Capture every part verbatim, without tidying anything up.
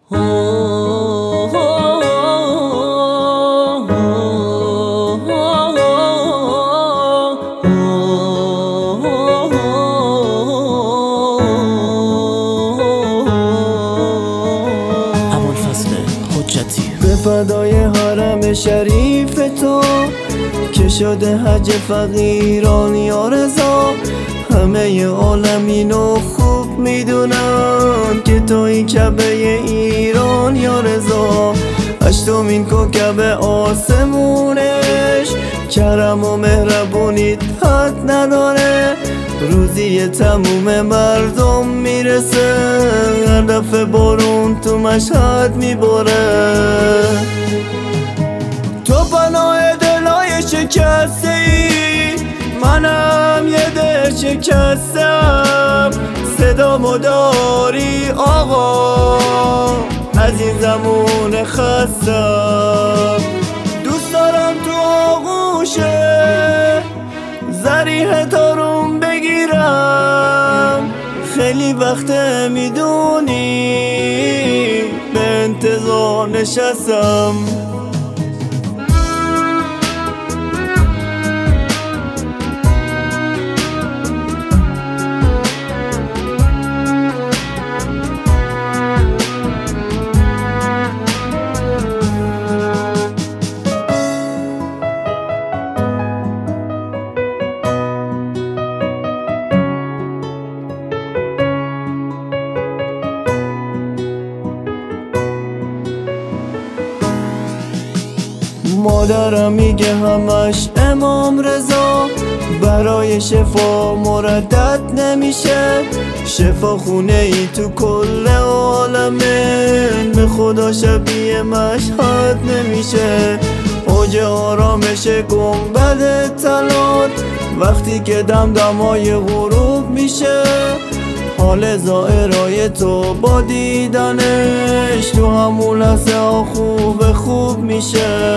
به فدای حرم شریف تو که شده حج فقیران یا رضا، همه عالم اینو خوب میدونن که توی کعبه ایران یا رضا. هشتمین کوکب آسمونش کرم و مهربونیت حد نداره، روزی تموم مردم میرسه، هر دفعه بارون تو مشهد میباره. تو پناه دلای شکسته ای، منم یه دل شکستم، صدامو داری آقا از این زمون خستم. دوست دارم تو آغوشه زریح تارون بگیرم، خیلی وقت میدونی به انتظار نشستم. مادرم میگه همش امام رضا برای شفا مردد نمیشه، شفا خونه ای تو کل عالمه، به خدا شبیه مشهد نمیشه. اوج آرامش گنبد طلات وقتی که دمدمای غروب میشه، حال زائرای تو با دیدنش تو همون لحظه ها خوب خوب میشه.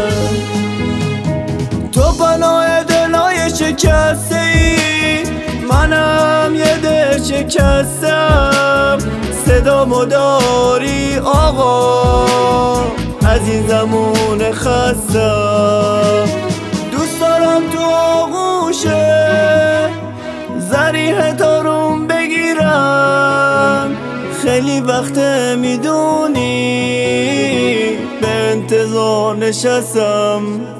تو پناه دلای شکسته ای، منم یه دل شکستم، صدامو داری آقا از این زمون خستم. دوست دارم تو آغوشه زریح تارون بگیرم، خیلی وقت میدونی به انتظار نشستم.